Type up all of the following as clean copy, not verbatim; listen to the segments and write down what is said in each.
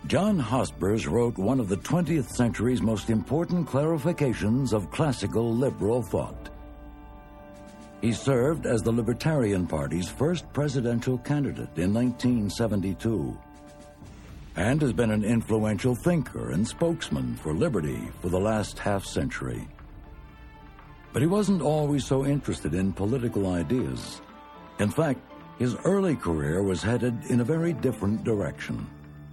John Hospers wrote one of the 20th century's most important clarifications of classical liberal thought. He served as the Libertarian Party's first presidential candidate in 1972 and has been an influential thinker and spokesman for liberty for the last half-century. But he wasn't always so interested in political ideas. In fact, his early career was headed in a very different direction.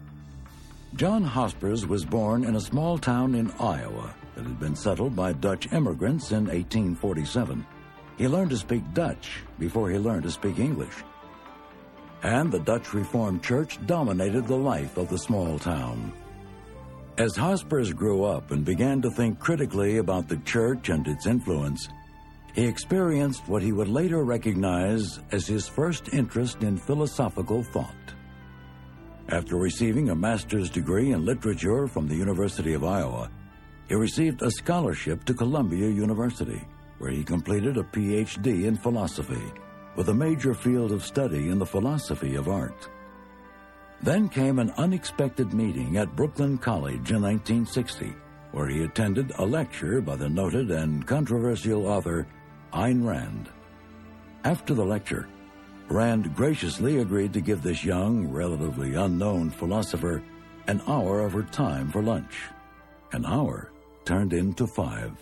John Hospers was born in a small town in Iowa that had been settled by Dutch immigrants in 1847. He learned to speak Dutch before he learned to speak English. And the Dutch Reformed Church dominated the life of the small town. As Hospers grew up and began to think critically about the church and its influence, he experienced what he would later recognize as his first interest in philosophical thought. After receiving a master's degree in literature from the University of Iowa, he received a scholarship to Columbia University, where he completed a Ph.D. in philosophy, with a major field of study in the philosophy of art. Then came an unexpected meeting at Brooklyn College in 1960, where he attended a lecture by the noted and controversial author Ayn Rand. After the lecture, Rand graciously agreed to give this young, relatively unknown philosopher an hour of her time for lunch. An hour turned into 5.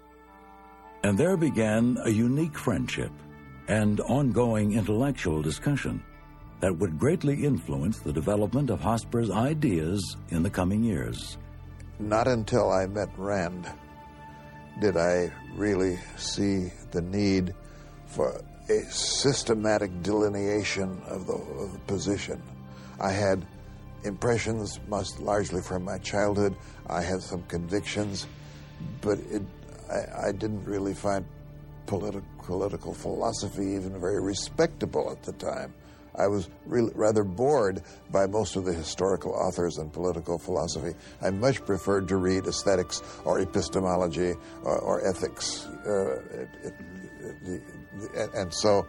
And there began a unique friendship and ongoing intellectual discussion that would greatly influence the development of Hospers' ideas in the coming years. Not until I met Rand did I really see the need for a systematic delineation of the position. I had impressions most largely from my childhood. I had some convictions, but I didn't really find political philosophy even very respectable at the time. I was really rather bored by most of the historical authors in political philosophy. I much preferred to read aesthetics or epistemology or ethics. And so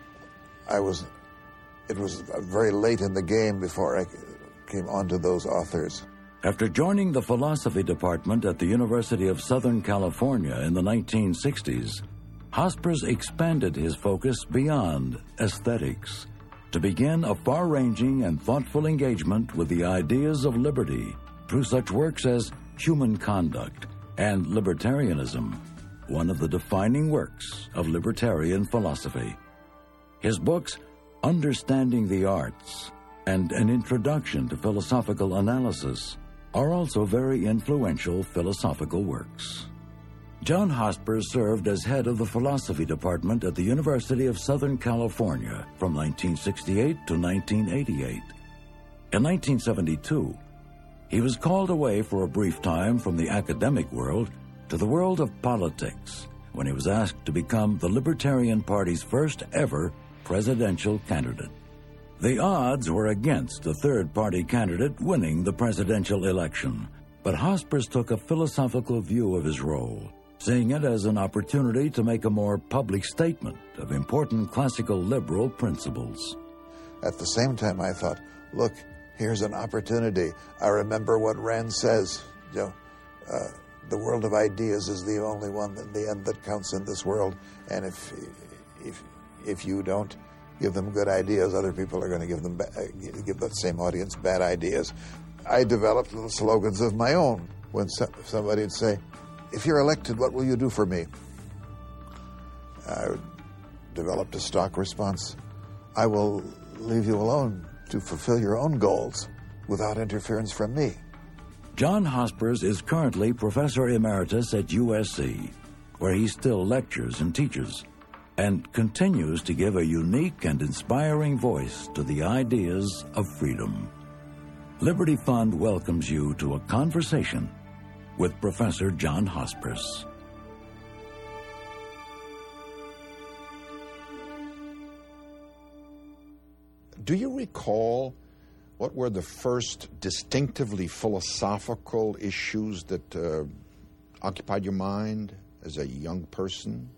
it was very late in the game before I came onto those authors. After joining the philosophy department at the University of Southern California in the 1960s, Hospers expanded his focus beyond aesthetics to begin a far-ranging and thoughtful engagement with the ideas of liberty through such works as Human Conduct and Libertarianism, one of the defining works of libertarian philosophy. His books, Understanding the Arts and An Introduction to Philosophical Analysis, are also very influential philosophical works. John Hospers served as head of the philosophy department at the University of Southern California from 1968 to 1988. In 1972, he was called away for a brief time from the academic world to the world of politics when he was asked to become the Libertarian Party's first ever presidential candidate. The odds were against a third-party candidate winning the presidential election, but Hospers took a philosophical view of his role, seeing it as an opportunity to make a more public statement of important classical liberal principles. At the same time, I thought, look, here's an opportunity. I remember what Rand says, the world of ideas is the only one in the end that counts in this world, and if you don't give them good ideas, other people are going to give that same audience bad ideas. I developed little slogans of my own. When somebody would say, if you're elected, what will you do for me? I developed a stock response. I will leave you alone to fulfill your own goals without interference from me. John Hospers is currently Professor Emeritus at USC, where he still lectures and teaches, and continues to give a unique and inspiring voice to the ideas of freedom. Liberty Fund welcomes you to a conversation with Professor John Hospers. Do you recall what were the first distinctively philosophical issues that occupied your mind as a young person?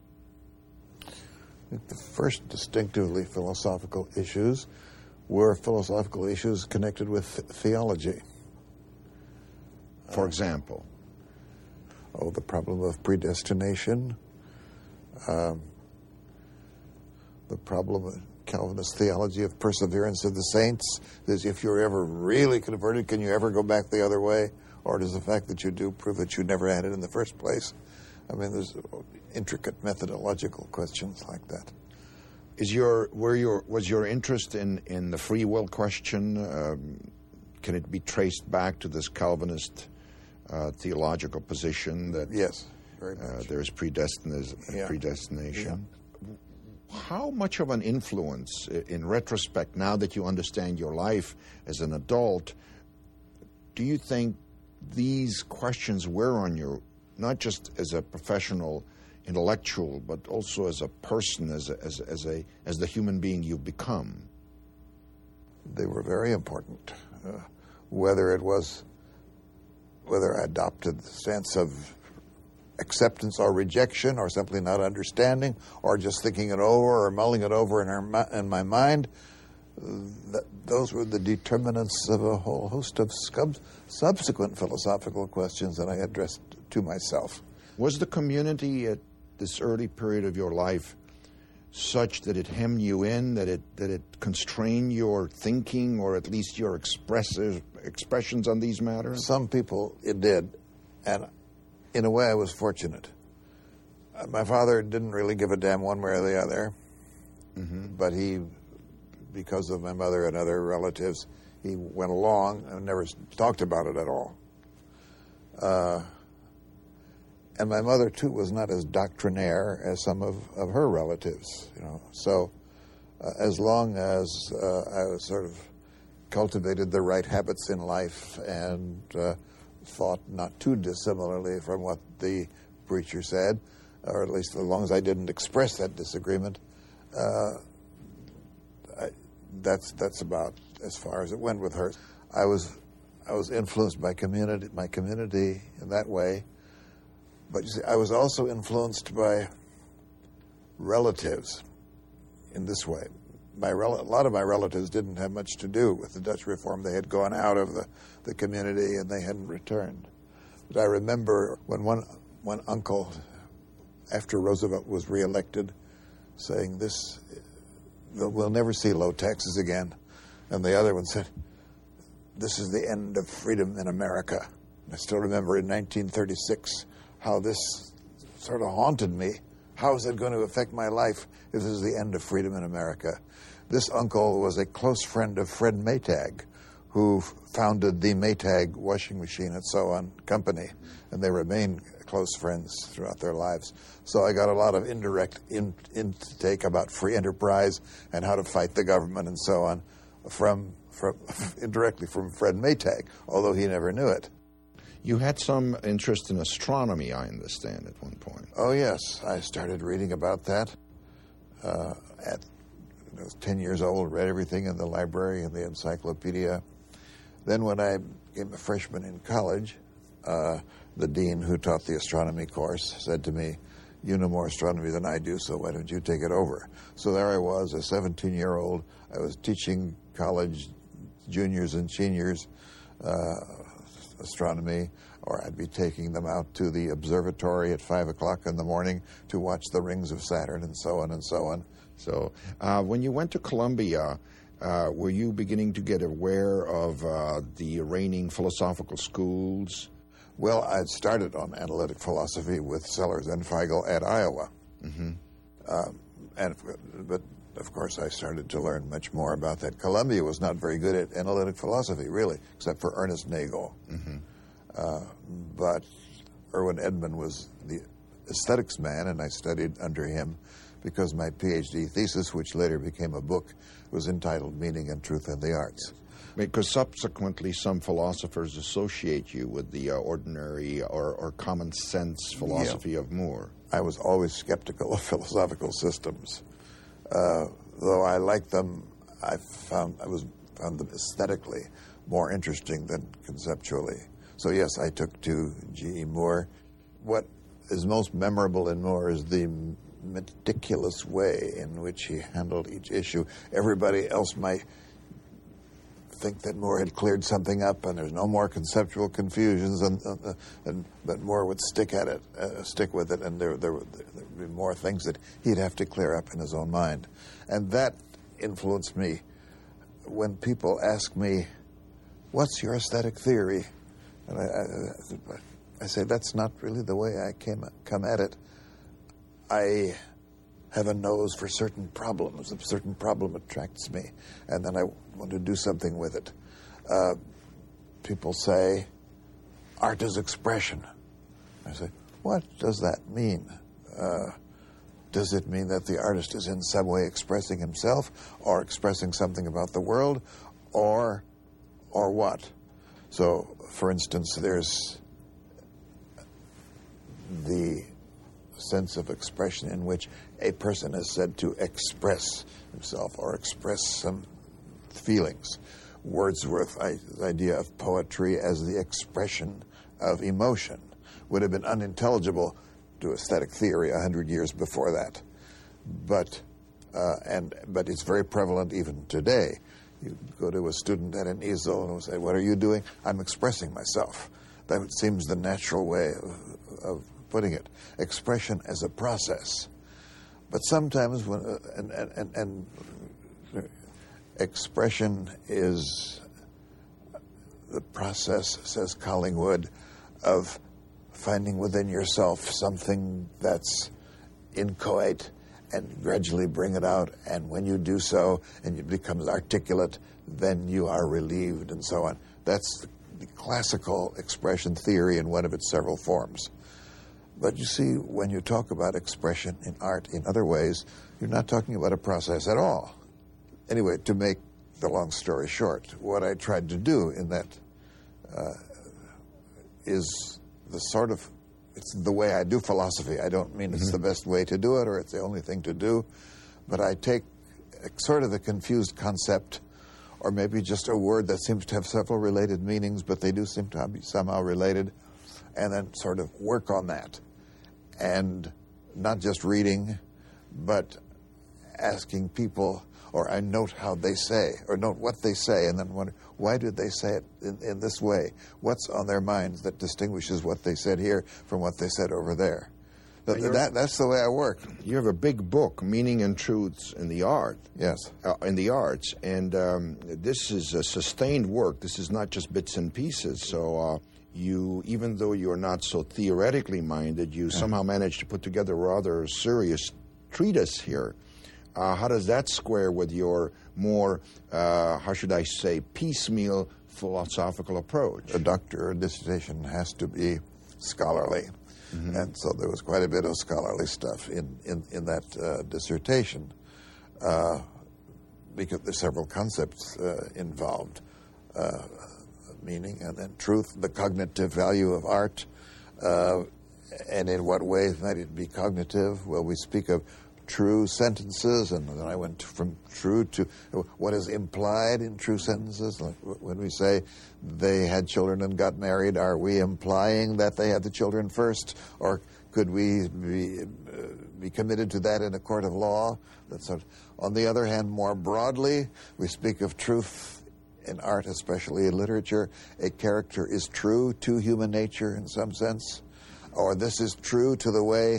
The first distinctively philosophical issues were philosophical issues connected with theology. For example? The problem of predestination, the problem of Calvinist theology of perseverance of the saints, is if you're ever really converted, can you ever go back the other way? Or does the fact that you do prove that you never had it in the first place? I mean, there's intricate methodological questions like that. Was your interest in the free will question, can it be traced back to this Calvinist theological position that yes, very much. There's predestination? Yeah. How much of an influence, in retrospect, now that you understand your life as an adult, do you think these questions were on you, not just as a professional intellectual, but also as a person, as the human being you've become? They were very important. Whether I adopted the sense of acceptance or rejection, or simply not understanding, or just thinking it over or mulling it over in my mind, those were the determinants of a whole host of subsequent philosophical questions that I addressed to myself. Was the community at this early period of your life such that it hemmed you in, that it constrained your thinking, or at least your expressions on these matters? Some people it did, and in a way I was fortunate. My father didn't really give a damn one way or the other, but he, because of my mother and other relatives, he went along and never talked about it at all. And my mother, too, was not as doctrinaire as some of her relatives, So as long as I was sort of cultivated the right habits in life and thought not too dissimilarly from what the preacher said, or at least as long as I didn't express that disagreement, that's about as far as it went with her. I was influenced by my community in that way. But you see, I was also influenced by relatives in this way. A lot of my relatives didn't have much to do with the Dutch Reform. They had gone out of the community and they hadn't returned. But I remember when one uncle, after Roosevelt was reelected, saying, we'll never see low taxes again. And the other one said, this is the end of freedom in America. And I still remember in 1936 how this sort of haunted me. How is it going to affect my life if this is the end of freedom in America? This uncle was a close friend of Fred Maytag, who founded the Maytag washing machine and so on company, and they remained close friends throughout their lives. So I got a lot of indirect intake about free enterprise and how to fight the government and so on indirectly from Fred Maytag, although he never knew it. You had some interest in astronomy, I understand, at one point. Oh, yes. I started reading about that. I was 10 years old, read everything in the library and the encyclopedia. Then when I became a freshman in college, the dean who taught the astronomy course said to me, you know more astronomy than I do, so why don't you take it over? So there I was, a 17-year-old. I was teaching college juniors and seniors astronomy, or I'd be taking them out to the observatory at 5 o'clock in the morning to watch the rings of Saturn and so on and so on. So when you went to Columbia, were you beginning to get aware of the reigning philosophical schools? Well, I'd started on analytic philosophy with Sellers and Feigl at Iowa. But of course, I started to learn much more about that. Columbia was not very good at analytic philosophy, really, except for Ernest Nagel. But Erwin Edman was the aesthetics man, and I studied under him because my PhD thesis, which later became a book, was entitled Meaning and Truth in the Arts. Because subsequently some philosophers associate you with the ordinary or common sense philosophy of Moore. I was always skeptical of philosophical systems. Though I liked them, I found them aesthetically more interesting than conceptually. So yes, I took to G.E. Moore. What is most memorable in Moore is the meticulous way in which he handled each issue. Everybody else might think that Moore had cleared something up, and there's no more conceptual confusions, but Moore would stick with it, and there would be more things that he'd have to clear up in his own mind. And that influenced me. When people ask me, what's your aesthetic theory? And I say, that's not really the way I come at it. I have a nose for certain problems. A certain problem attracts me, and then I want to do something with it. People say, art is expression. I say, what does that mean? Does it mean that the artist is in some way expressing himself, or expressing something about the world, or what? So, for instance, there's the sense of expression in which a person is said to express himself or express some feelings. Wordsworth's idea of poetry as the expression of emotion would have been unintelligible to aesthetic theory 100 years before that. But it's very prevalent even today. You go to a student at an easel and will say, what are you doing? I'm expressing myself. That seems the natural way of putting it. Expression as a process. But sometimes when expression is the process, says Collingwood, of finding within yourself something that's inchoate and gradually bring it out, and when you do so and it becomes articulate, then you are relieved, and so on. That's the classical expression theory in one of its several forms. But you see, when you talk about expression in art in other ways, you're not talking about a process at all. Anyway, to make the long story short, what I tried to do in that is it's the way I do philosophy. I don't mean it's the best way to do it or it's the only thing to do, but I take sort of a confused concept, or maybe just a word that seems to have several related meanings, but they do seem to be somehow related, and then sort of work on that. And not just reading, but asking people, or I note how they say, or note what they say, and then wonder, why did they say it in this way? What's on their minds that distinguishes what they said here from what they said over there? That's the way I work. You have a big book, Meaning and Truths in the Art. Yes. In the arts. And this is a sustained work. This is not just bits and pieces. So you, even though you're not so theoretically minded, you somehow managed to put together a rather serious treatise here. How does that square with your more, how should I say, piecemeal philosophical approach? A doctor or dissertation has to be scholarly. Mm-hmm. And so there was quite a bit of scholarly stuff in that dissertation because there's several concepts involved. Meaning and then truth, the cognitive value of art, and in what ways might it be cognitive? Well, we speak of true sentences, and then I went from true to what is implied in true sentences. Like when we say they had children and got married, are we implying that they had the children first, or could we be committed to that in a court of law? On the other hand, more broadly, we speak of truth in art, especially in literature. A character is true to human nature in some sense, or this is true to the way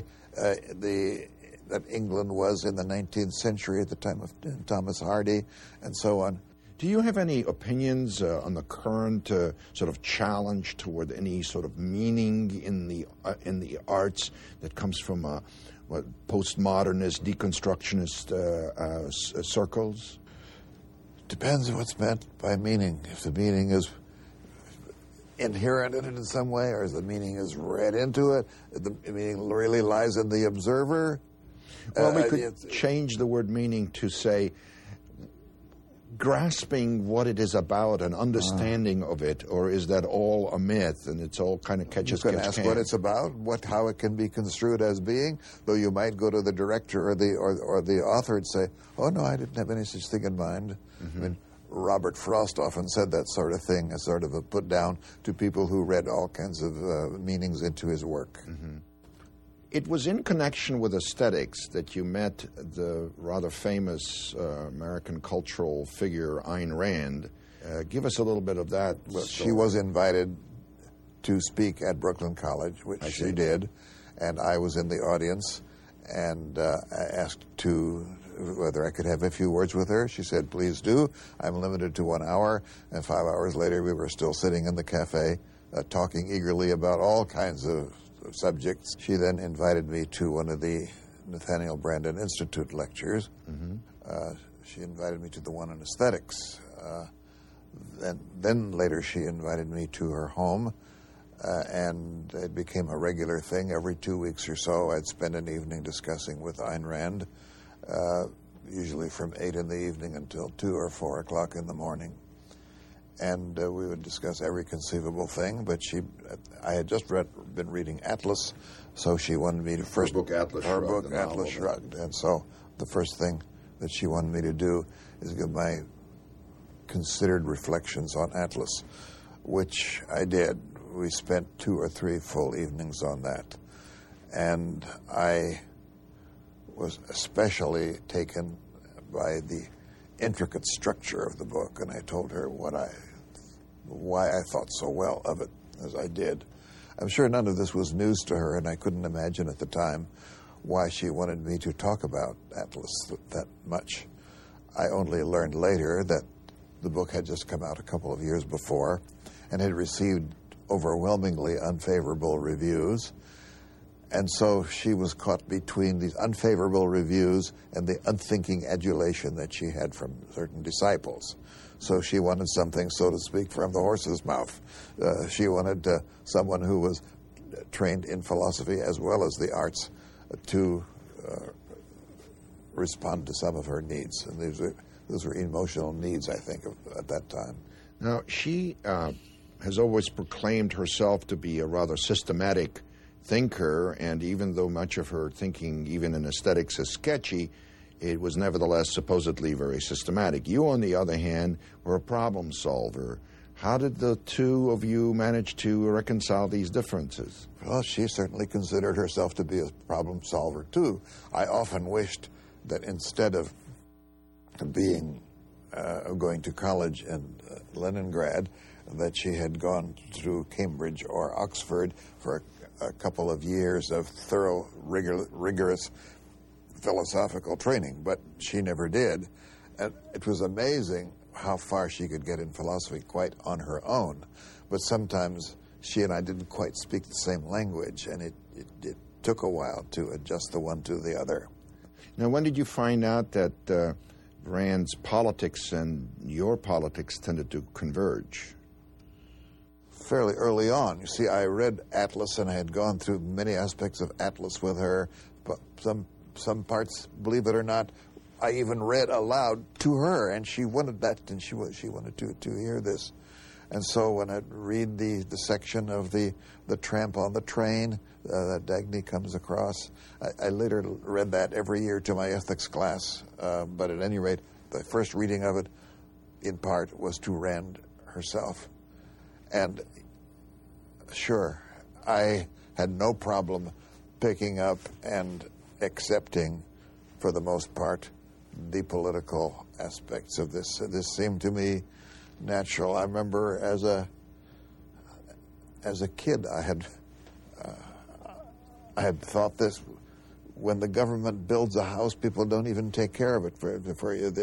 that England was in the 19th century at the time of Thomas Hardy, and so on. Do you have any opinions on the current sort of challenge toward any sort of meaning in the arts that comes from postmodernist, deconstructionist circles? Depends on what's meant by meaning. If the meaning is inherent in it in some way, or if the meaning is read into it, if the meaning really lies in the observer. Well, we could change the word meaning to say grasping what it is about and understanding of it, or is that all a myth and it's all kind of catch as catch can? You can ask what it's about, how it can be construed as being, though you might go to the director or the author and say, oh no, I didn't have any such thing in mind. Mm-hmm. I mean, Robert Frost often said that sort of thing as sort of a put down to people who read all kinds of meanings into his work. Mm-hmm. It was in connection with aesthetics that you met the rather famous American cultural figure Ayn Rand. Give us a little bit of that. She was invited to speak at Brooklyn College, which she did, and I was in the audience, and I asked whether I could have a few words with her. She said, "Please do. I'm limited to 1 hour," and 5 hours later we were still sitting in the cafe talking eagerly about all kinds of subjects. She then invited me to one of the Nathaniel Branden Institute lectures. She invited me to the one on aesthetics. And then later she invited me to her home, and it became a regular thing. Every 2 weeks or so, I'd spend an evening discussing with Ayn Rand, usually from 8 in the evening until 2 or 4 o'clock in the morning. And we would discuss every conceivable thing, but I had just been reading Atlas, so she wanted me to first... Her book, Atlas Shrugged. And so the first thing that she wanted me to do is give my considered reflections on Atlas, which I did. We spent 2 or 3 full evenings on that. And I was especially taken by the intricate structure of the book, and I told her why I thought so well of it as I did. I'm sure none of this was news to her, and I couldn't imagine at the time why she wanted me to talk about Atlas that much. I only learned later that the book had just come out a couple of years before and had received overwhelmingly unfavorable reviews. And so she was caught between these unfavorable reviews and the unthinking adulation that she had from certain disciples. So she wanted something, so to speak, from the horse's mouth. She wanted someone who was trained in philosophy as well as the arts to respond to some of her needs. And those were emotional needs, I think, at that time. Now, she has always proclaimed herself to be a rather systematic thinker, and even though much of her thinking, even in aesthetics, is sketchy, it was nevertheless supposedly very systematic. You, on the other hand, were a problem solver. How did the two of you manage to reconcile these differences? Well, she certainly considered herself to be a problem solver, too. I often wished that instead of going to college in Leningrad, that she had gone through Cambridge or Oxford for a couple of years of thorough, rigorous philosophical training, but she never did. And it was amazing how far she could get in philosophy quite on her own. But sometimes she and I didn't quite speak the same language, and it took a while to adjust the one to the other. Now, when did you find out that Rand's politics and your politics tended to converge? Fairly early on. You see, I read Atlas, and I had gone through many aspects of Atlas with her, but some parts, believe it or not, I even read aloud to her, and she wanted that, and she wanted to hear this. And so when I read the section of the tramp on the train that Dagny comes across, I later read that every year to my ethics class. But at any rate, the first reading of it, in part, was to Rand herself. And sure, I had no problem picking up and accepting, for the most part, the political aspects of this. This seemed to me natural. I remember as a kid, I had thought this: when the government builds a house, people don't even take care of it for you.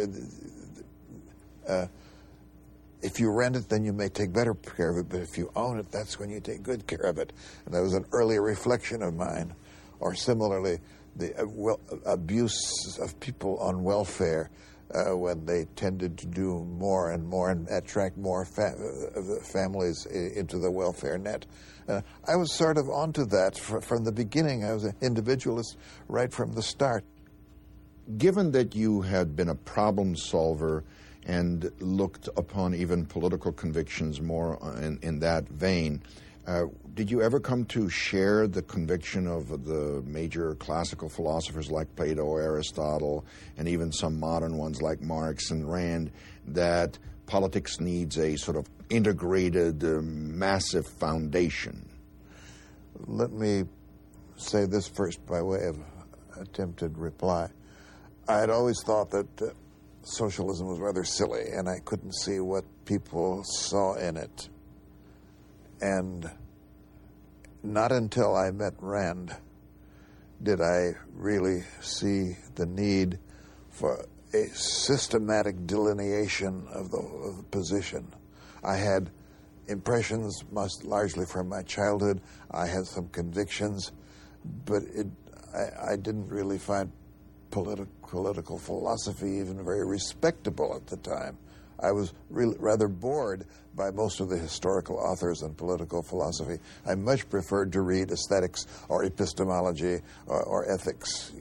If you rent it, then you may take better care of it, but if you own it, that's when you take good care of it. And that was an earlier reflection of mine. Or similarly, the abuse of people on welfare when they tended to do more and more and attract more families into the welfare net. I was sort of onto that from the beginning. I was an individualist right from the start. Given that you had been a problem solver and looked upon even political convictions more in that vein, did you ever come to share the conviction of the major classical philosophers like Plato, Aristotle, and even some modern ones like Marx and Rand, that politics needs a sort of integrated, massive foundation? Let me say this first by way of attempted reply. I had always thought that socialism was rather silly, and I couldn't see what people saw in it. And not until I met Rand did I really see the need for a systematic delineation of the position. I had impressions largely from my childhood. I had some convictions, but I didn't really find political philosophy even very respectable at the time. I was really rather bored by most of the historical authors on political philosophy. I much preferred to read aesthetics or epistemology or ethics.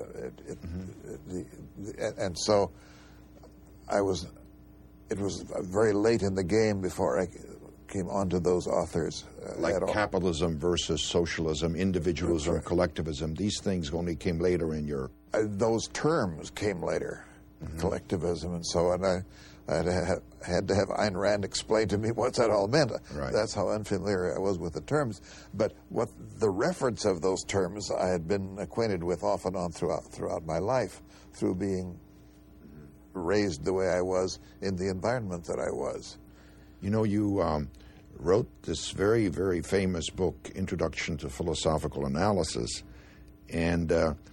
And so it was very late in the game before I came onto those authors. Like capitalism versus socialism, individualism, right. Collectivism, these things only came later in your... those terms came later, collectivism and so on. I had to have Ayn Rand explain to me what that all meant. Right. That's how unfamiliar I was with the terms. But what the reference of those terms I had been acquainted with off and on throughout my life, through being raised the way I was in the environment that I was. You know, you wrote this very, very famous book, Introduction to Philosophical Analysis, and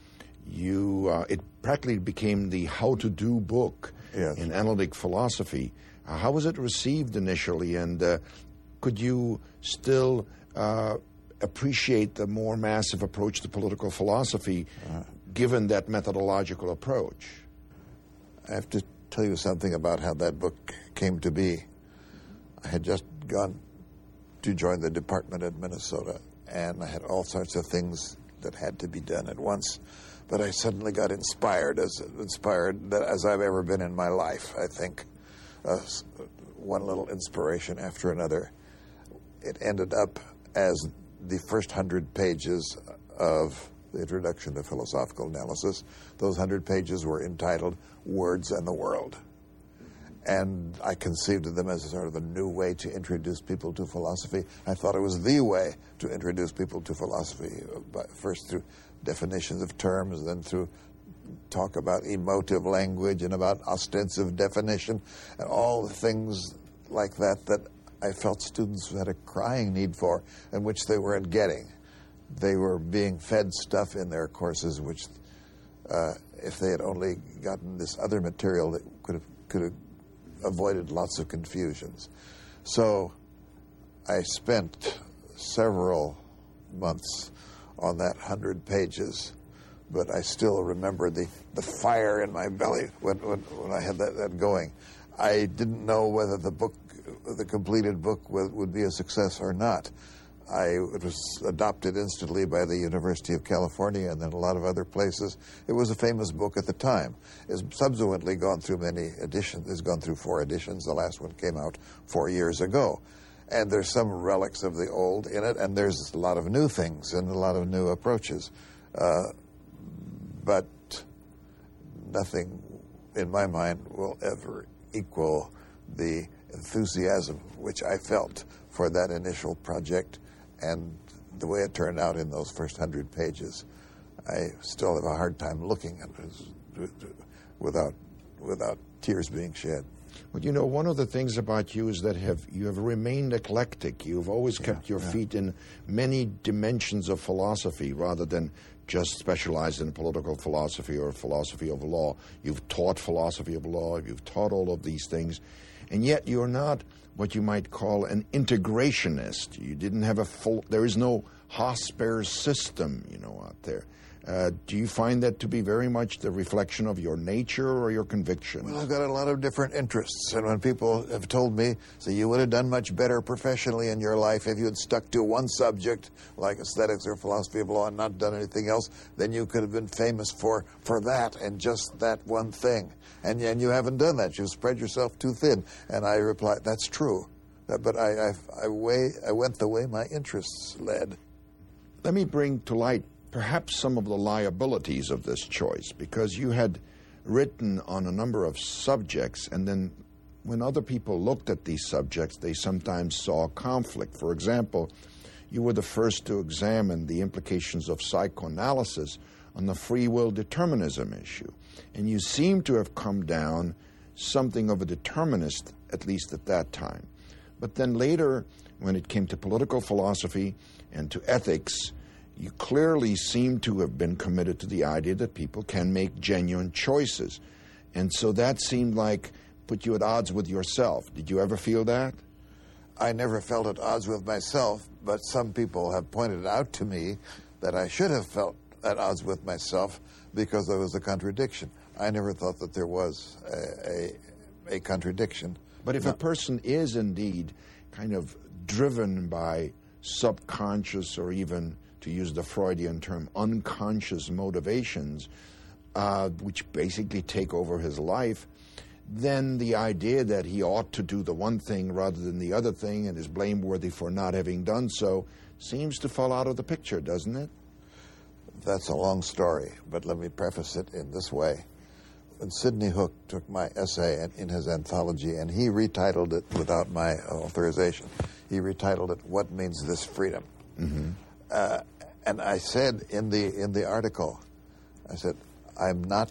it practically became the how-to-do book. Yes. In analytic philosophy. How was it received initially, and could you still appreciate the more massive approach to political philosophy given that methodological approach? I have to tell you something about how that book came to be. I had just gone to join the department at Minnesota, and I had all sorts of things that had to be done at once. But I suddenly got inspired as I've ever been in my life, I think. One little inspiration after another. It ended up as the first 100 pages of the Introduction to Philosophical Analysis. Those 100 pages were entitled Words and the World. And I conceived of them as a sort of a new way to introduce people to philosophy. I thought it was the way to introduce people to philosophy, first through definitions of terms, then through talk about emotive language and about ostensive definition, and all the things like that I felt students had a crying need for, and which they weren't getting. They were being fed stuff in their courses which, if they had only gotten this other material, that could have avoided lots of confusions. So I spent several months on that 100 pages, but I still remember the fire in my belly when I had that going. I didn't know whether the completed book would be a success or not. It was adopted instantly by the University of California and then a lot of other places. It was a famous book at the time. It's subsequently gone through many editions. It's gone through 4 editions. The last one came out 4 years ago. And there's some relics of the old in it, and there's a lot of new things and a lot of new approaches. But nothing, in my mind, will ever equal the enthusiasm which I felt for that initial project and the way it turned out in those first 100 pages. I still have a hard time looking at it without tears being shed. Well, you know, one of the things about you is that you have remained eclectic. You've always kept your feet in many dimensions of philosophy rather than just specialized in political philosophy or philosophy of law. You've taught philosophy of law. You've taught all of these things. And yet you're not what you might call an integrationist. You didn't have there is no Hosper system, out there. Do you find that to be very much the reflection of your nature or your convictions? Well, I've got a lot of different interests, and when people have told me, so you would have done much better professionally in your life if you had stuck to one subject, like aesthetics or philosophy of law, and not done anything else, then you could have been famous for that and just that one thing. And you haven't done that. You've spread yourself too thin. And I replied, that's true. But I went the way my interests led. Let me bring to light perhaps some of the liabilities of this choice, because you had written on a number of subjects, and then when other people looked at these subjects, they sometimes saw conflict. For example, you were the first to examine the implications of psychoanalysis on the free will determinism issue. And you seem to have come down something of a determinist, at least at that time. But then later, when it came to political philosophy and to ethics, you clearly seem to have been committed to the idea that people can make genuine choices. And so that seemed like put you at odds with yourself. Did you ever feel that? I never felt at odds with myself, but some people have pointed out to me that I should have felt at odds with myself because there was a contradiction. I never thought that there was a contradiction. But if a person is indeed kind of driven by subconscious or even, to use the Freudian term, unconscious motivations, which basically take over his life, then the idea that he ought to do the one thing rather than the other thing and is blameworthy for not having done so seems to fall out of the picture, doesn't it? That's a long story, but let me preface it in this way. When Sidney Hook took my essay in his anthology, and he retitled it without my authorization, he retitled it, "What Means This Freedom?" Mm-hmm. And I said in the article, I said, I'm not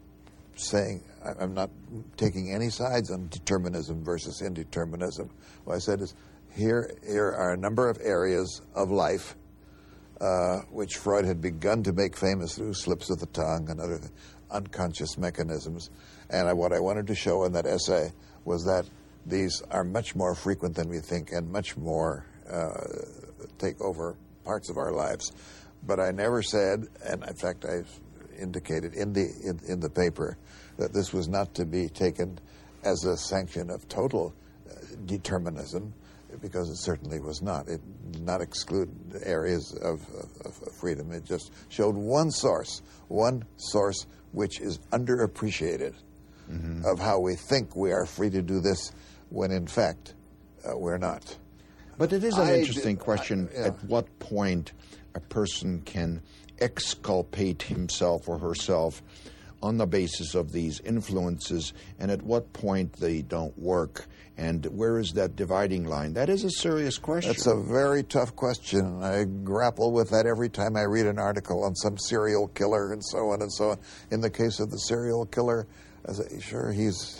taking any sides on determinism versus indeterminism. What I said is, here are a number of areas of life which Freud had begun to make famous through slips of the tongue and other unconscious mechanisms. And what I wanted to show in that essay was that these are much more frequent than we think and much more take over parts of our lives. But I never said, and in fact I indicated in the paper, that this was not to be taken as a sanction of total determinism, because it certainly was not. It did not exclude areas of freedom. It just showed one source which is underappreciated of how we think we are free to do this when in fact we're not. But it is an interesting question at what point a person can exculpate himself or herself on the basis of these influences, and at what point they don't work, and where is that dividing line? That is a serious question. That's a very tough question. I grapple with that every time I read an article on some serial killer and so on and so on. In the case of the serial killer, I say, sure, he's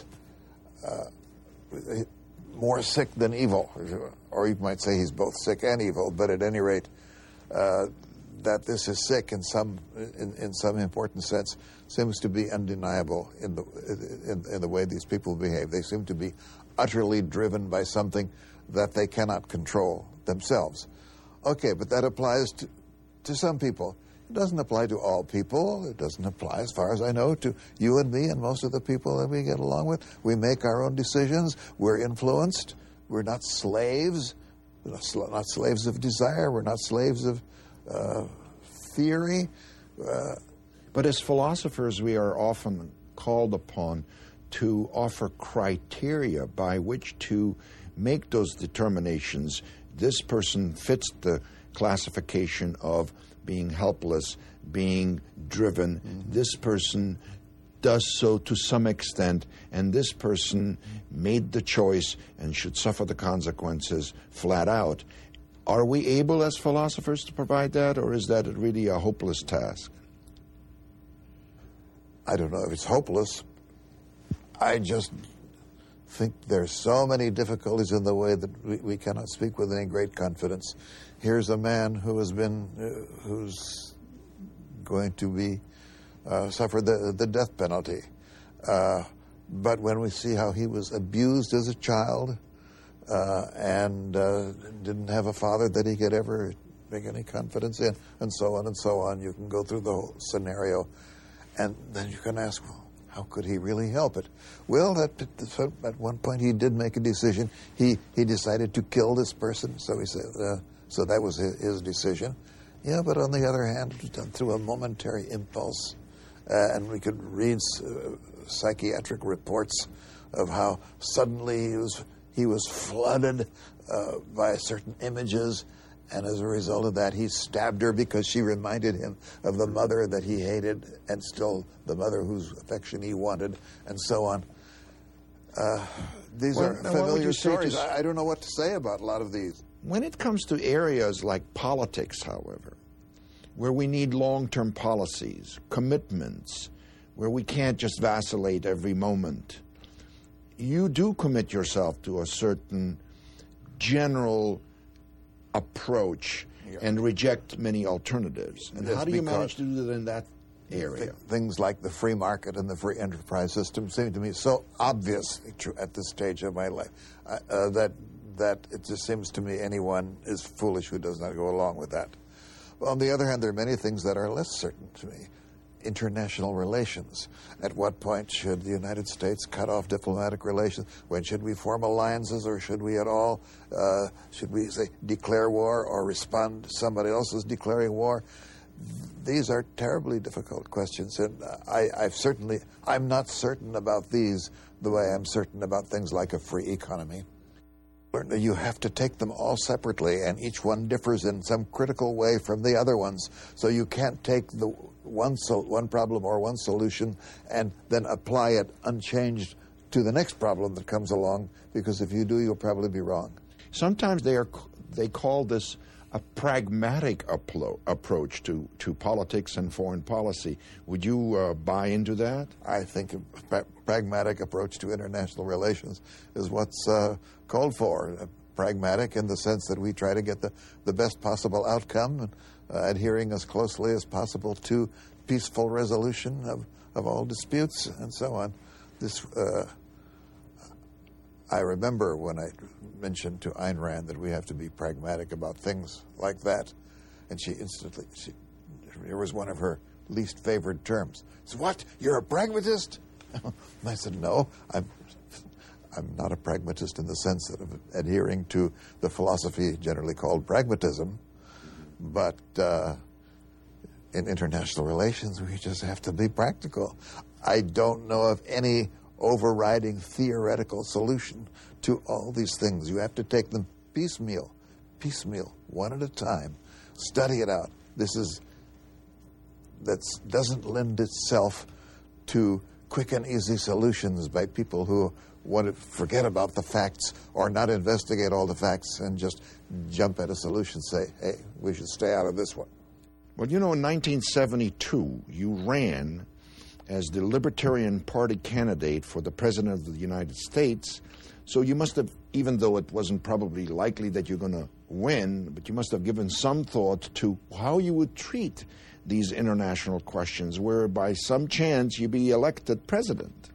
more sick than evil, or you might say he's both sick and evil, but at any rate, that this is sick in some important sense seems to be undeniable in the way these people behave. They seem to be utterly driven by something that they cannot control themselves. Okay, but that applies to some people. It doesn't apply to all people. It doesn't apply, as far as I know, to you and me and most of the people that we get along with. We make our own decisions. We're influenced. We're not slaves. We're not slaves of desire. We're not slaves of theory. But as philosophers, we are often called upon to offer criteria by which to make those determinations. This person fits the classification of being helpless, being driven. Mm-hmm. This person does so to some extent, and this person made the choice and should suffer the consequences flat out. Are we able as philosophers to provide that, or is that really a hopeless task? I don't know if it's hopeless. I just think there's so many difficulties in the way that we cannot speak with any great confidence. Here's a man who's going to be suffer the death penalty. But when we see how he was abused as a child and didn't have a father that he could ever make any confidence in, and so on, you can go through the whole scenario, and then you can ask, well, how could he really help it? Well, at one point he did make a decision. He decided to kill this person, so he said, so that was his decision. Yeah, but on the other hand, it was done through a momentary impulse. And we could read psychiatric reports of how suddenly he was flooded by certain images, and as a result of that, he stabbed her because she reminded him of the mother that he hated and still the mother whose affection he wanted, and so on. These are familiar stories. I don't know what to say about a lot of these. When it comes to areas like politics, however, where we need long-term policies, commitments, where we can't just vacillate every moment. You do commit yourself to a certain general approach and reject many alternatives. And how do you manage to do that in that area? Things like the free market and the free enterprise system seem to me so obviously true at this stage of my life that it just seems to me anyone is foolish who does not go along with that. Well, on the other hand, there are many things that are less certain to me. International relations. At what point should the United States cut off diplomatic relations? When should we form alliances, or should we at all? Should we, say, declare war or respond to somebody else's declaring war? These are terribly difficult questions, and I'm not certain about these the way I'm certain about things like a free economy. You have to take them all separately, and each one differs in some critical way from the other ones. So you can't take the one problem or one solution and then apply it unchanged to the next problem that comes along, because if you do, you'll probably be wrong. Sometimes they call this a pragmatic approach to politics and foreign policy. Would you buy into that? I think a pragmatic approach to international relations is what's called for. Pragmatic in the sense that we try to get the best possible outcome, and adhering as closely as possible to peaceful resolution of all disputes and so on. I remember when I mentioned to Ayn Rand that we have to be pragmatic about things like that, and she instantly, it was one of her least favored terms. She said, "What? You're a pragmatist?" And I said, "No, I'm not a pragmatist in the sense of adhering to the philosophy generally called pragmatism, but in international relations, we just have to be practical. I don't know of any overriding theoretical solution to all these things. You have to take them piecemeal, one at a time. Study it out. That doesn't lend itself to quick and easy solutions by people who want to forget about the facts or not investigate all the facts and just jump at a solution, say, hey, we should stay out of this one." Well, in 1972, you ran as the Libertarian Party candidate for the President of the United States. So you must have, even though it wasn't probably likely that you're going to win, but you must have given some thought to how you would treat these international questions, where by some chance you'd be elected president.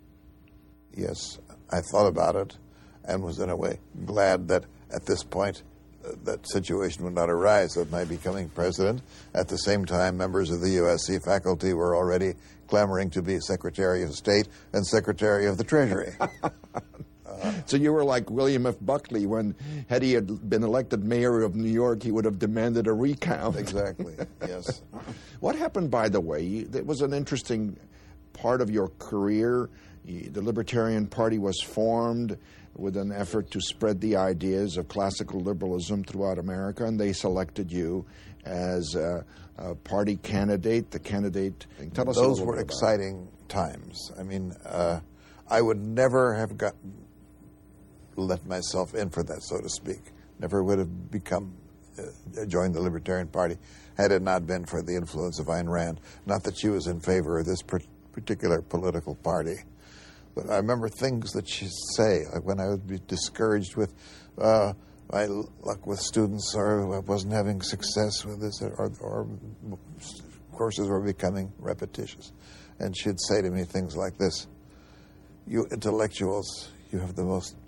Yes, I thought about it and was in a way glad that at this point that situation would not arise of my becoming president. At the same time, members of the USC faculty were already clamoring to be Secretary of State and Secretary of the Treasury. So you were like William F. Buckley when, had he been elected mayor of New York, he would have demanded a recount. Exactly, yes. What happened, by the way? It was an interesting part of your career. The Libertarian Party was formed with an effort to spread the ideas of classical liberalism throughout America, and they selected you as a party candidate, the candidate. Tell us a little bit about it. Those were exciting times. I mean, I would never have let myself in for that, so to speak. Never would have joined the Libertarian Party had it not been for the influence of Ayn Rand. Not that she was in favor of this particular political party. But I remember things that she'd say, like when I would be discouraged with my luck with students, or I wasn't having success with this, or courses were becoming repetitious. And she'd say to me things like this: "You intellectuals, you have the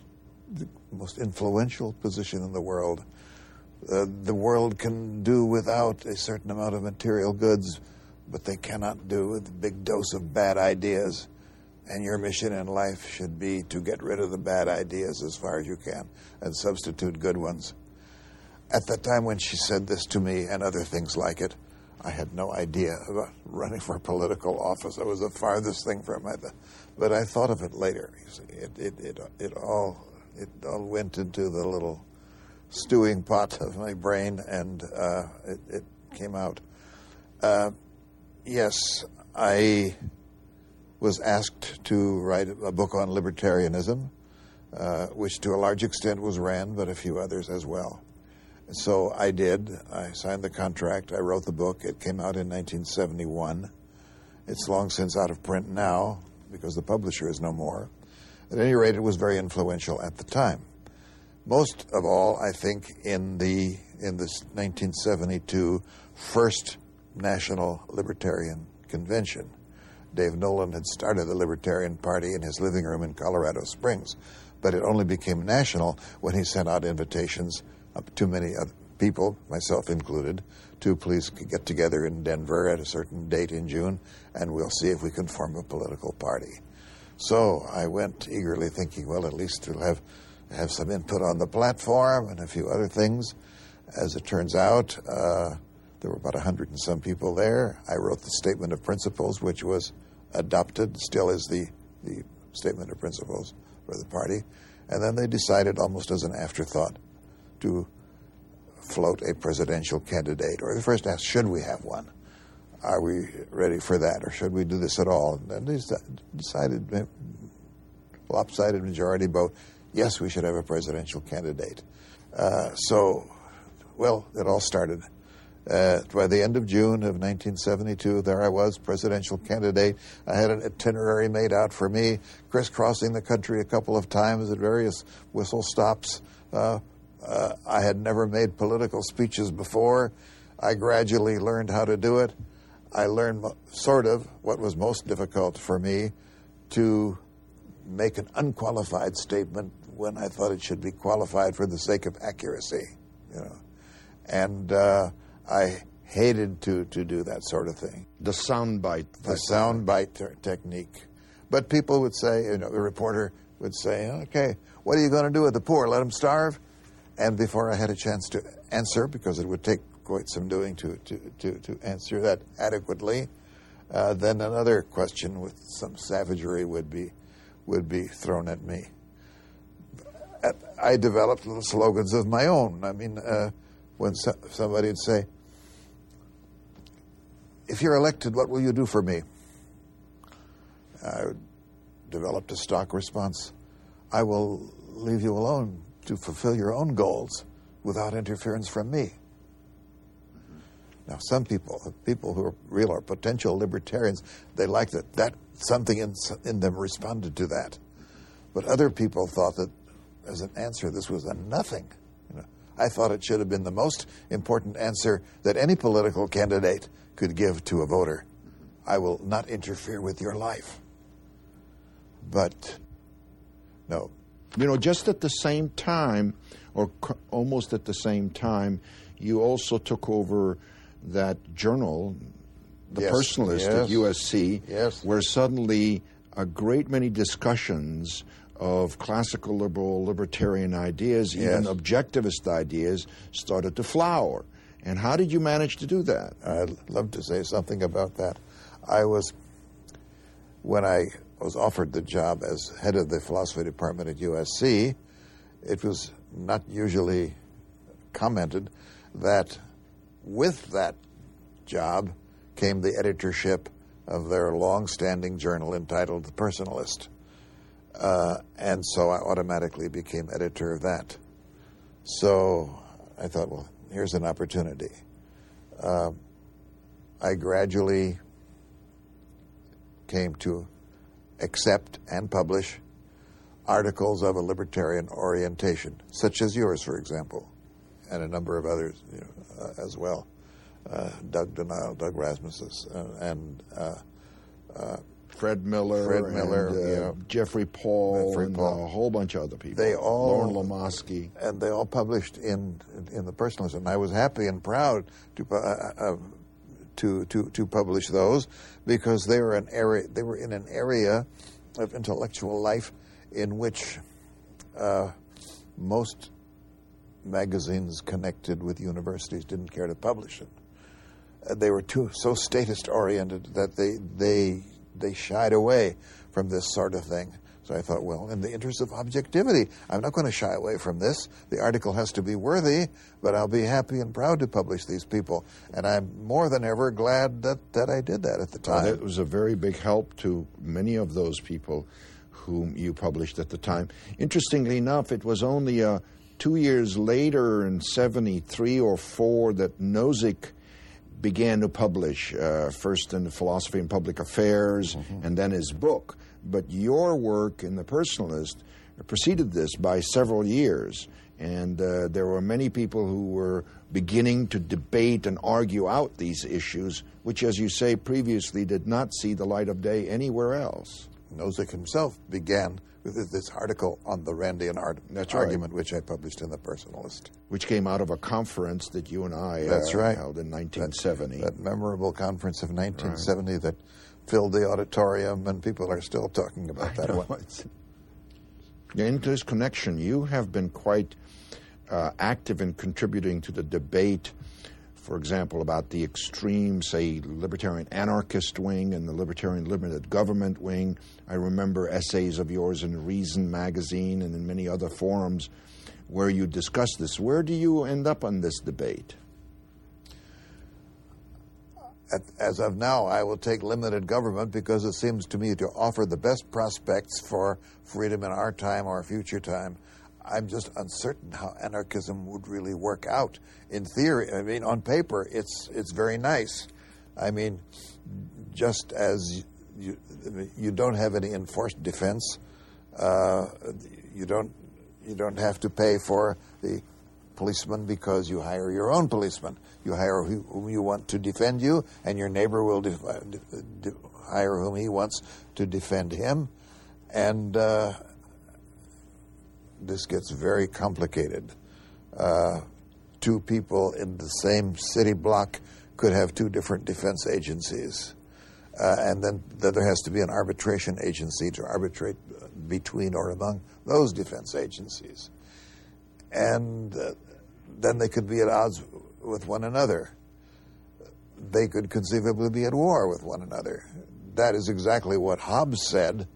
most influential position in the world. The world can do without a certain amount of material goods, but they cannot do with a big dose of bad ideas. And your mission in life should be to get rid of the bad ideas as far as you can and substitute good ones." At the time when she said this to me and other things like it, I had no idea about running for political office. I was the farthest thing from it. But I thought of it later. You see, it all went into the little stewing pot of my brain, and it came out. Yes, I was asked to write a book on libertarianism, which to a large extent was Rand, but a few others as well. So I did. I signed the contract. I wrote the book. It came out in 1971. It's long since out of print now because the publisher is no more. At any rate, it was very influential at the time. Most of all, I think, in this 1972 First National Libertarian Convention. Dave Nolan had started the Libertarian Party in his living room in Colorado Springs, but it only became national when he sent out invitations to many other people, myself included, to please get together in Denver at a certain date in June, and we'll see if we can form a political party. So I went eagerly thinking, well, at least we'll have some input on the platform and a few other things. As it turns out, there were about 100 and some people there. I wrote the Statement of Principles, which was adopted, still is the Statement of Principles for the party. And then they decided, almost as an afterthought, to float a presidential candidate. Or they first asked, should we have one? Are we ready for that? Or should we do this at all? And they decided, lopsided majority vote, yes, we should have a presidential candidate. Well, it all started. By the end of June of 1972, there I was, presidential candidate. I had an itinerary made out for me, crisscrossing the country a couple of times at various whistle stops. I had never made political speeches before. I gradually learned how to do it. I learned sort of what was most difficult for me, to make an unqualified statement when I thought it should be qualified for the sake of accuracy, And I hated to do that sort of thing. The soundbite. The soundbite technique. But people would say, a reporter would say, okay, what are you going to do with the poor? Let them starve? And before I had a chance to answer, because it would take quite some doing to answer that adequately, then another question with some savagery would be thrown at me. I developed little slogans of my own. I mean, when somebody would say, if you're elected, what will you do for me? I developed a stock response. I will leave you alone to fulfill your own goals without interference from me. Now, some people who are real or potential libertarians, they like that something in them responded to that. But other people thought that, as an answer, this was a nothing. I thought it should have been the most important answer that any political candidate could give to a voter. I will not interfere with your life. But no. Just at the same time, or almost at the same time, you also took over that journal, The Personalist at USC, where suddenly a great many discussions of classical liberal libertarian ideas, even objectivist ideas, started to flower. And how did you manage to do that? I'd love to say something about that. When I was offered the job as head of the philosophy department at USC, it was not usually commented that with that job came the editorship of their long-standing journal entitled The Personalist. And so I automatically became editor of that. So I thought, well, here's an opportunity. I gradually came to accept and publish articles of a libertarian orientation, such as yours, for example, and a number of others as well. Doug Denial, Doug Rasmussen, and Fred Miller, Jeffrey Paul, and a whole bunch of other people. Lauren Lomoski. And they all published in The Personalist. And I was happy and proud to publish those, because they were in an area of intellectual life in which most magazines connected with universities didn't care to publish it. They were so statist-oriented that they shied away from this sort of thing. So I thought, well, in the interest of objectivity, I'm not going to shy away from this. The article has to be worthy, but I'll be happy and proud to publish these people. And I'm more than ever glad that I did that at the time. Well, it was a very big help to many of those people whom you published at the time. Interestingly enough, it was only 2 years later, in 73 or 4, that Nozick began to publish, first in the Philosophy and Public Affairs, and then his book. But your work in The Personalist preceded this by several years, and there were many people who were beginning to debate and argue out these issues, which, as you say previously, did not see the light of day anywhere else. Nozick himself began with this article on the Randian argument, which I published in The Personalist. Which came out of a conference that you and I held in 1970. That memorable conference of 1970 that filled the auditorium, and people are still talking about that one. In this connection, you have been quite active in contributing to the debate, for example, about the extreme, say, libertarian anarchist wing and the libertarian limited government wing. I remember essays of yours in Reason magazine and in many other forums where you discuss this. Where do you end up on this debate? As of now, I will take limited government because it seems to me to offer the best prospects for freedom in our time or future time. I'm just uncertain how anarchism would really work out. In theory, I mean, on paper, it's very nice. I mean, just as you don't have any enforced defense, you don't have to pay for the policeman because you hire your own policeman. You hire whom you want to defend you, and your neighbor will hire whom he wants to defend him, and this gets very complicated. Two people in the same city block could have two different defense agencies. And then there has to be an arbitration agency to arbitrate between or among those defense agencies. And then they could be at odds with one another. They could conceivably be at war with one another. That is exactly what Hobbes said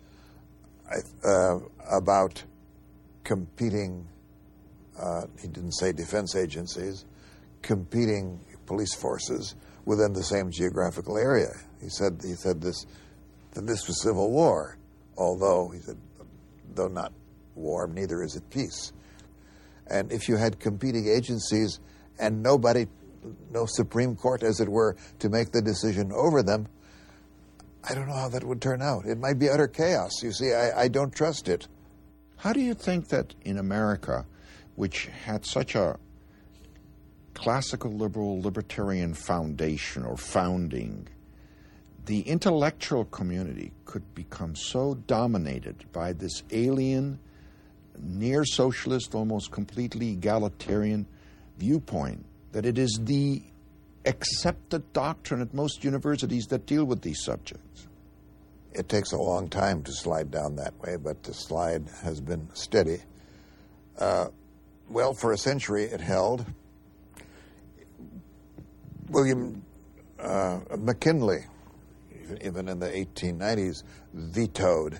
about competing, he didn't say defense agencies, competing police forces within the same geographical area. He said this was civil war, although, he said, though not war, neither is it peace. And if you had competing agencies and no Supreme Court, as it were, to make the decision over them, I don't know how that would turn out. It might be utter chaos. You see, I don't trust it. How do you think that in America, which had such a classical liberal libertarian foundation or founding, the intellectual community could become so dominated by this alien, near socialist, almost completely egalitarian viewpoint that it is the accepted doctrine at most universities that deal with these subjects? It takes a long time to slide down that way, but the slide has been steady. Well, for a century it held. William McKinley, even in the 1890s, vetoed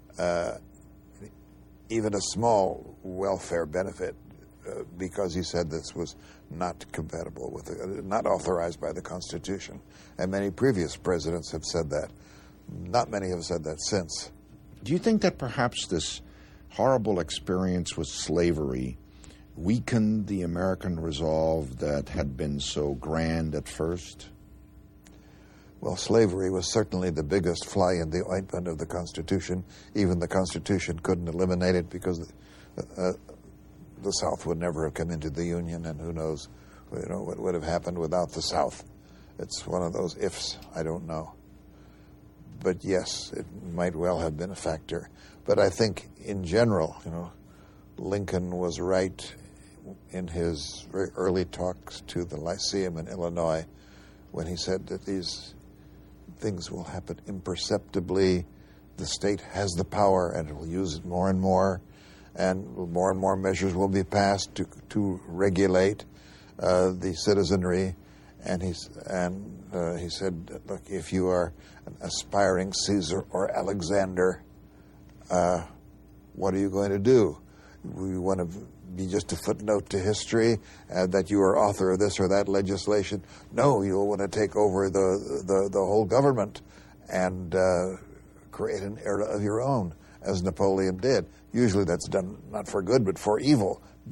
even a small welfare benefit because he said this was not compatible with, not authorized by the Constitution. And many previous presidents have said that. Not many have said that since. Do you think that perhaps this horrible experience with slavery weakened the American resolve that had been so grand at first? Well, slavery was certainly the biggest fly in the ointment of the Constitution. Even the Constitution couldn't eliminate it because the South would never have come into the Union, and who knows, what would have happened without the South. It's one of those ifs. I don't know. But yes, it might well have been a factor. But I think in general, Lincoln was right in his very early talks to the Lyceum in Illinois when he said that these things will happen imperceptibly. The state has the power and it will use it more and more measures will be passed to regulate the citizenry. And he said, look, if you are an aspiring Caesar or Alexander, what are you going to do? You want to be just a footnote to history that you are author of this or that legislation? No, you'll want to take over the whole government and create an era of your own, as Napoleon did. Usually that's done not for good but for evil, but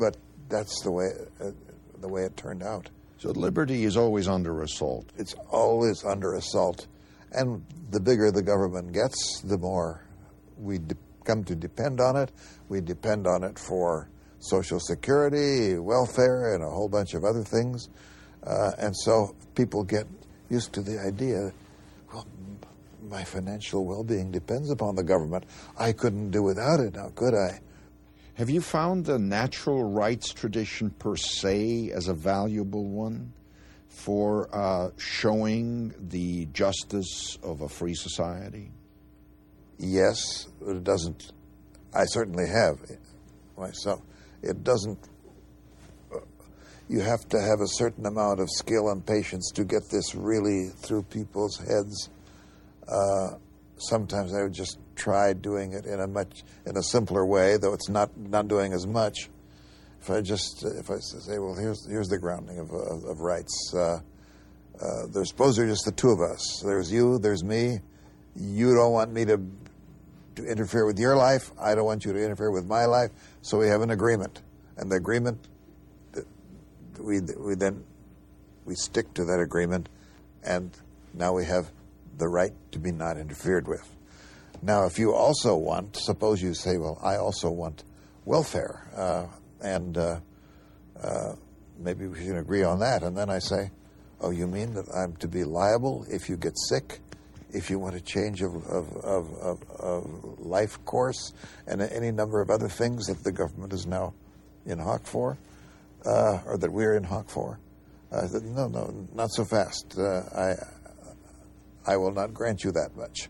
that's the way it turned out. So liberty is always under assault. It's always under assault. And the bigger the government gets, the more we come to depend on it. We depend on it for Social Security, welfare, and a whole bunch of other things. And so people get used to the idea, well, my financial well-being depends upon the government. I couldn't do without it, now could I? Have you found the natural rights tradition per se as a valuable one for showing the justice of a free society? Yes, but it doesn't. I certainly have myself. It doesn't. You have to have a certain amount of skill and patience to get this really through people's heads. Sometimes I would just try doing it in a simpler way, though it's not doing as much. If I say, well, here's the grounding of rights. There's suppose there's just the two of us. There's you, there's me. You don't want me to interfere with your life. I don't want you to interfere with my life. So we have an agreement, and the agreement we stick to that agreement, and now we have the right to be not interfered with. Now, if you also want, suppose you say, well, I also want welfare, and maybe we can agree on that. And then I say, oh, you mean that I'm to be liable if you get sick, if you want a change of life course, and any number of other things that the government is now in hock for, or that we're in hock for? I said, no, not so fast. I will not grant you that much.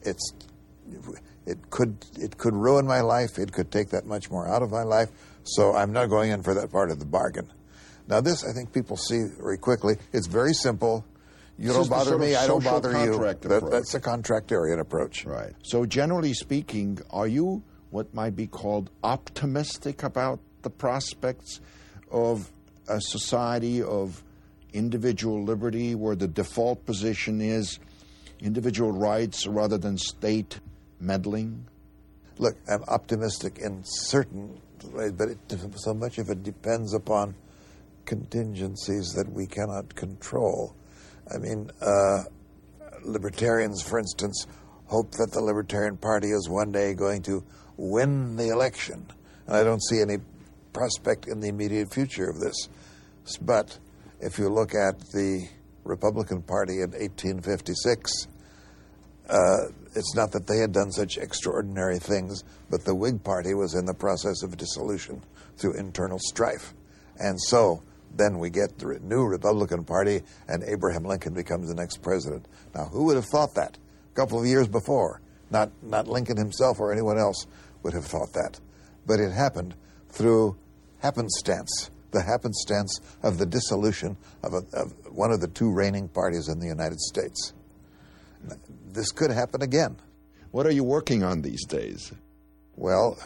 It could ruin my life. It could take that much more out of my life. So I'm not going in for that part of the bargain. Now this, I think people see very quickly. It's very simple. You don't bother me, I don't bother you. That's a contractarian approach. Right. So generally speaking, are you what might be called optimistic about the prospects of a society of individual liberty where the default position is individual rights rather than state meddling? Look, I'm optimistic in certain ways, but so much of it depends upon contingencies that we cannot control. I mean, libertarians, for instance, hope that the Libertarian Party is one day going to win the election. And I don't see any prospect in the immediate future of this. But if you look at the Republican Party in 1856, it's not that they had done such extraordinary things, but the Whig Party was in the process of dissolution through internal strife. And so then we get the new Republican Party, and Abraham Lincoln becomes the next president. Now, who would have thought that a couple of years before? Not Lincoln himself or anyone else would have thought that. But it happened through happenstance, the happenstance of the dissolution of one of the two reigning parties in the United States. This could happen again. What are you working on these days? Well,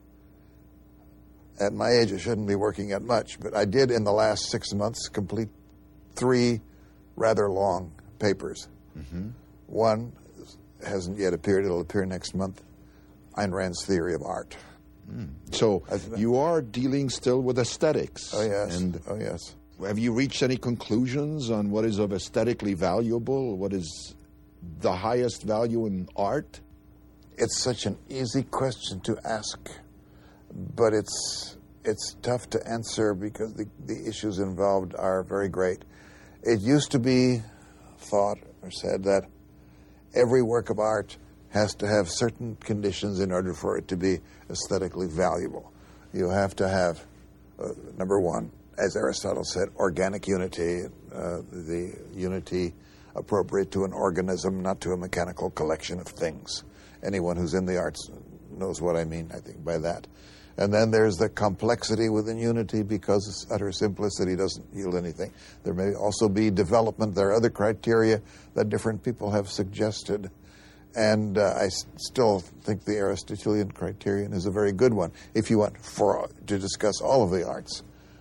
at my age, I shouldn't be working at much, but I did in the last 6 months complete 3 rather long papers. Mm-hmm. One hasn't yet appeared. It'll appear next month. Ayn Rand's Theory of Art. So you are dealing still with aesthetics. Oh, yes. Oh, yes. Have you reached any conclusions on what is of aesthetically valuable? What is the highest value in art? It's such an easy question to ask, but it's tough to answer because the issues involved are very great. It used to be thought or said that every work of art has to have certain conditions in order for it to be aesthetically valuable. You have to have, number one, as Aristotle said, organic unity, the unity appropriate to an organism, not to a mechanical collection of things. Anyone who's in the arts knows what I mean, I think, by that. And then there's the complexity within unity because utter simplicity doesn't yield anything. There may also be development. There are other criteria that different people have suggested. And I still think the Aristotelian criterion is a very good one if you want to discuss all of the arts,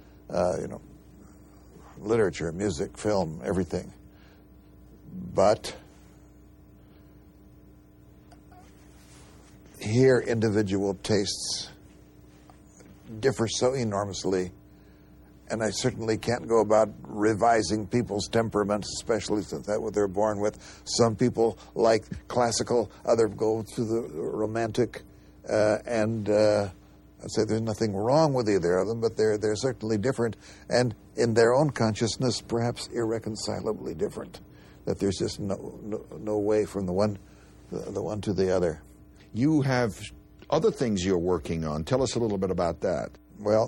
literature, music, film, everything. But here individual tastes differ so enormously and I certainly can't go about revising people's temperaments, especially since that's what they're born with. Some people like classical, others go to the romantic, and I'd say there's nothing wrong with either of them, but they're certainly different, and in their own consciousness, perhaps irreconcilably different. That there's just no way from the one to the other. You have other things you're working on. Tell us a little bit about that. Well,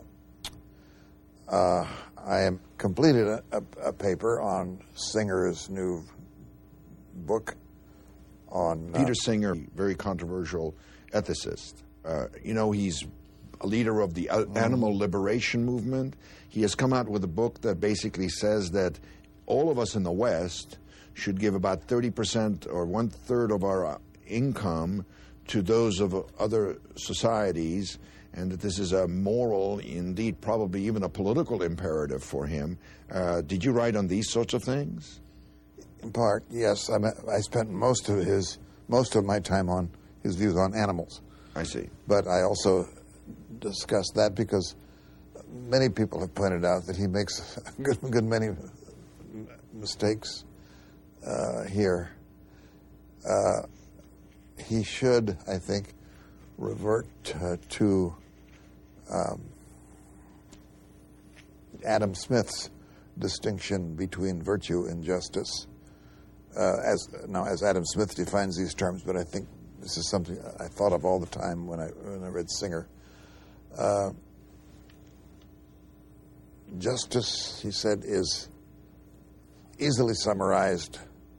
I have completed a paper on Singer's new book on... Peter Singer, very controversial ethicist. He's a leader of the animal liberation movement. He has come out with a book that basically says that all of us in the West should give about 30% or one-third of our income to those of other societies, and that this is a moral, indeed probably even a political imperative for him. Did you write on these sorts of things? In part, yes. I spent most of my time on his views on animals. I see. But I also discussed that because many people have pointed out that he makes a good many mistakes here. He should, I think, revert to Adam Smith's distinction between virtue and justice. As Adam Smith defines these terms, but I think this is something I thought of all the time when I read Singer. Justice, he said, is easily summarized.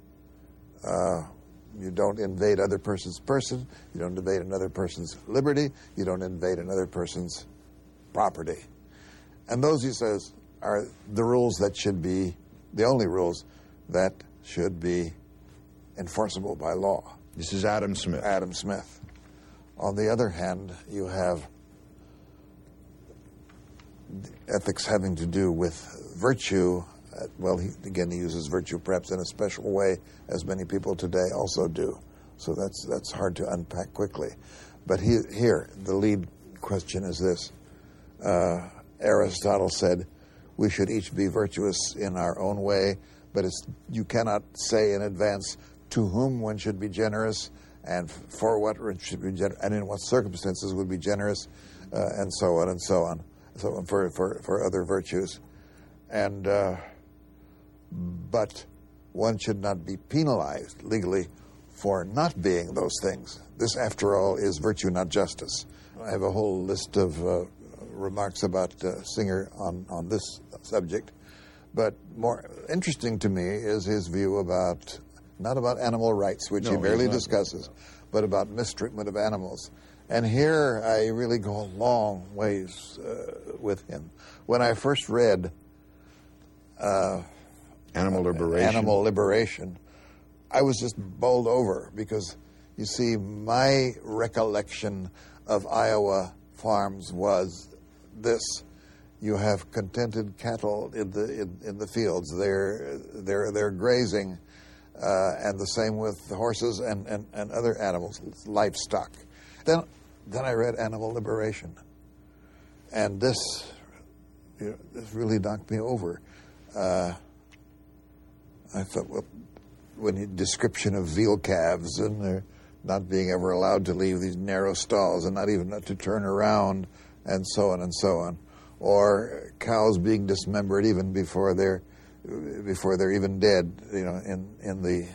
You don't invade other person's person. You don't invade another person's liberty. You don't invade another person's property. And those, he says, are the rules that should be, the only rules that should be enforceable by law. This is Adam Smith. Adam Smith. On the other hand, you have ethics having to do with virtue. Well, he uses virtue perhaps in a special way, as many people today also do. So that's hard to unpack quickly. But here, the lead question is this. Aristotle said, we should each be virtuous in our own way, but you cannot say in advance to whom one should be generous and for what one should be generous, and in what circumstances would be generous, and so on and so on. So on for other virtues. And but one should not be penalized legally for not being those things. This, after all, is virtue, not justice. I have a whole list of remarks about Singer on this subject, but more interesting to me is his view about, not about animal rights, which he barely discusses, but about mistreatment of animals. And here I really go a long ways with him. When I first read Animal Liberation, I was just bowled over because, you see, my recollection of Iowa farms was this: you have contented cattle in the fields; they're grazing, and the same with horses and other animals, livestock. Then I read Animal Liberation, and this really knocked me over. I thought, well, when the description of veal calves and they're not being ever allowed to leave these narrow stalls and not even to turn around, and so on and so on, or cows being dismembered even before they're even dead, in the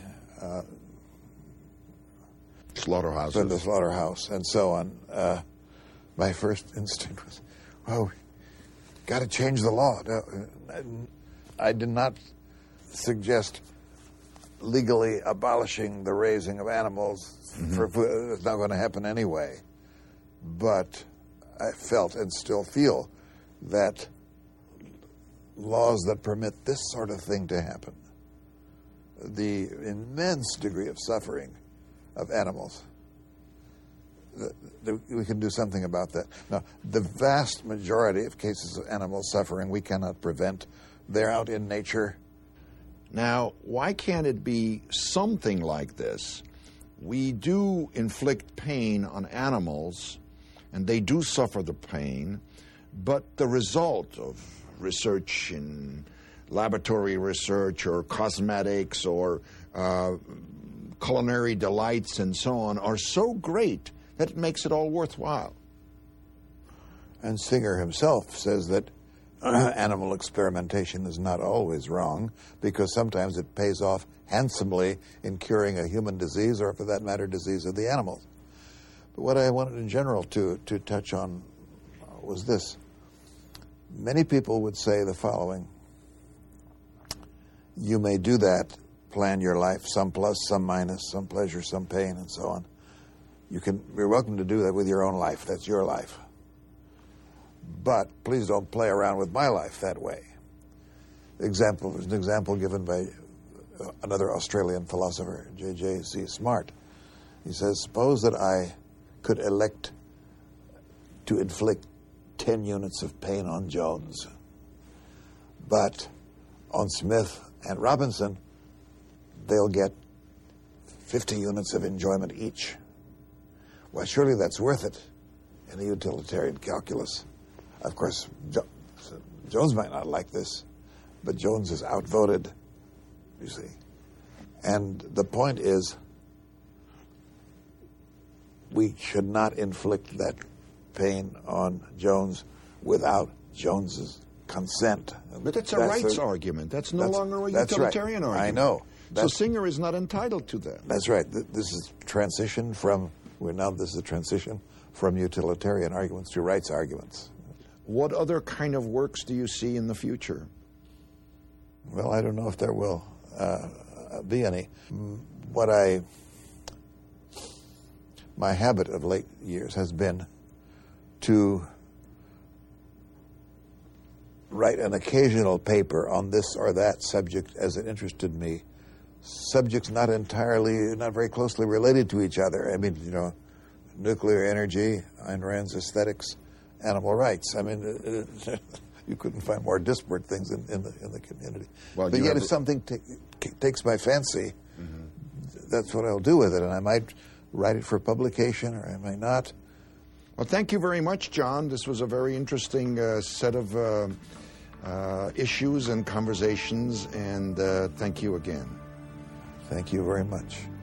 slaughterhouses. In the slaughterhouse, and so on. My first instinct was, got to change the law. I did not suggest legally abolishing the raising of animals for food. It's not going to happen anyway. But I felt and still feel that laws that permit this sort of thing to happen, the immense degree of suffering of animals, we can do something about that. Now, the vast majority of cases of animal suffering we cannot prevent. They're out in nature. Now, why can't it be something like this? We do inflict pain on animals, and they do suffer the pain, but the result of research in laboratory research or cosmetics or culinary delights and so on are so great that it makes it all worthwhile. And Singer himself says that animal experimentation is not always wrong, because sometimes it pays off handsomely in curing a human disease, or for that matter, disease of the animals. But what I wanted in general to touch on was this. Many people would say the following: you may do that, plan your life, some plus, some minus, some pleasure, some pain, and so on. You're welcome to do that with your own life. That's your life. But please don't play around with my life that way. There's an example given by another Australian philosopher, J.J.C. Smart. He says, suppose that I could elect to inflict 10 units of pain on Jones, but on Smith and Robinson, they'll get 50 units of enjoyment each. Well, surely that's worth it in the utilitarian calculus. Of course, Jones might not like this, but Jones is outvoted, you see. And the point is, we should not inflict that pain on Jones without Jones's consent. But that's a rights argument. That's no longer a utilitarian argument. I know. So Singer is not entitled to that. That's right. This is transition from utilitarian arguments to rights arguments. What other kind of works do you see in the future? Well, I don't know if there will be any. My habit of late years has been to write an occasional paper on this or that subject as it interested me. Subjects not very closely related to each other. I mean, nuclear energy, Ayn Rand's aesthetics, animal rights. I mean, you couldn't find more disparate things in the community. Well, but yet, if something takes my fancy, that's what I'll do with it, and I might write it for publication, or I might not. Well, thank you very much, John. This was a very interesting set of issues and conversations, and thank you again. Thank you very much.